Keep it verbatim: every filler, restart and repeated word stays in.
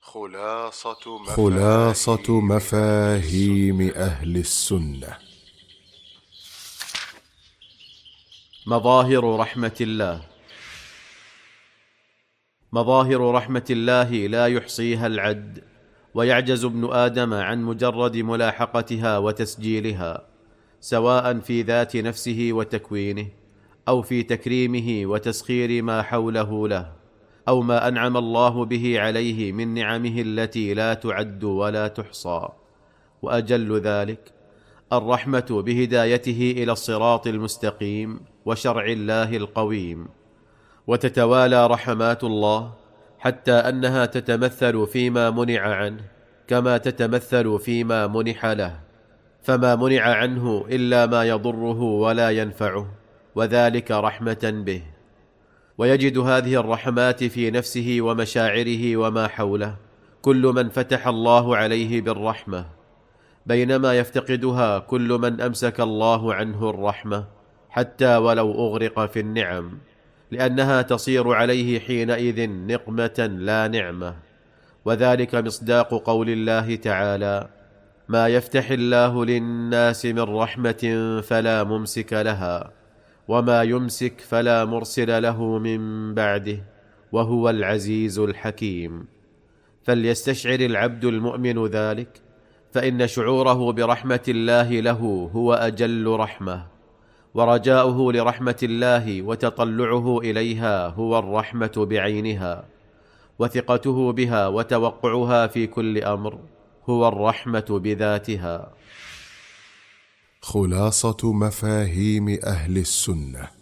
خلاصة مفاهيم, خلاصة مفاهيم أهل السنة. مظاهر رحمة الله. مظاهر رحمة الله لا يحصيها العد، ويعجز ابن آدم عن مجرد ملاحقتها وتسجيلها، سواء في ذات نفسه وتكوينه، أو في تكريمه وتسخير ما حوله له، أو ما أنعم الله به عليه من نعمه التي لا تعد ولا تحصى. وأجل ذلك الرحمة بهدايته إلى الصراط المستقيم وشرع الله القويم. وتتوالى رحمات الله حتى أنها تتمثل فيما منع عنه كما تتمثل فيما منح له، فما منع عنه إلا ما يضره ولا ينفعه، وذلك رحمة به. ويجد هذه الرحمات في نفسه ومشاعره وما حوله كل من فتح الله عليه بالرحمة، بينما يفتقدها كل من أمسك الله عنه الرحمة، حتى ولو أغرق في النعم، لأنها تصير عليه حينئذ نقمة لا نعمة. وذلك مصداق قول الله تعالى: ما يفتح الله للناس من رحمة فلا ممسك لها، وما يمسك فلا مرسل له من بعده، وهو العزيز الحكيم. فليستشعر العبد المؤمن ذلك، فإن شعوره برحمة الله له هو أجل رحمة، ورجاؤه لرحمة الله وتطلعه إليها هو الرحمة بعينها، وثقته بها وتوقعها في كل أمر هو الرحمة بذاتها. خلاصة مفاهيم أهل السنة.